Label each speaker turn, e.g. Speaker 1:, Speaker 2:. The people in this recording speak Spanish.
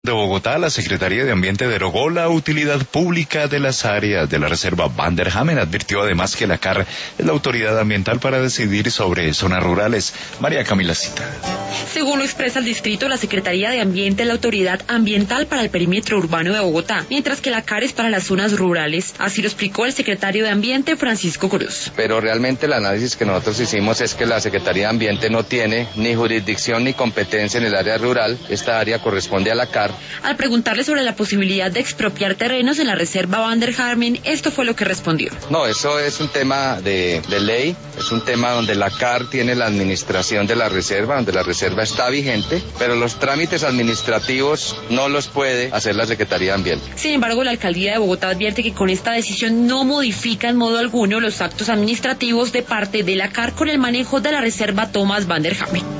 Speaker 1: De Bogotá, la Secretaría de Ambiente derogó la utilidad pública de las áreas de la Reserva Van der Hamen. Advirtió además que la CAR es la autoridad ambiental para decidir sobre zonas rurales. María Camila Cita.
Speaker 2: Según lo expresa el distrito, la Secretaría de Ambiente es la autoridad ambiental para el perímetro urbano de Bogotá, mientras que la CAR es para las zonas rurales. Así lo explicó el secretario de Ambiente, Francisco Cruz.
Speaker 3: Pero realmente el análisis que nosotros hicimos es que la Secretaría de Ambiente no tiene ni jurisdicción ni competencia en el área rural. Esta área corresponde a la CAR.
Speaker 2: Al preguntarle sobre la posibilidad de expropiar terrenos en la Reserva Van der Hamen, esto fue lo que respondió.
Speaker 3: No, eso es un tema de ley, es un tema donde la CAR tiene la administración de la reserva, donde la reserva está vigente, pero los trámites administrativos no los puede hacer la Secretaría de Ambiente.
Speaker 2: Sin embargo, la Alcaldía de Bogotá advierte que con esta decisión no modifica en modo alguno los actos administrativos de parte de la CAR con el manejo de la Reserva Thomas Van der Hamen.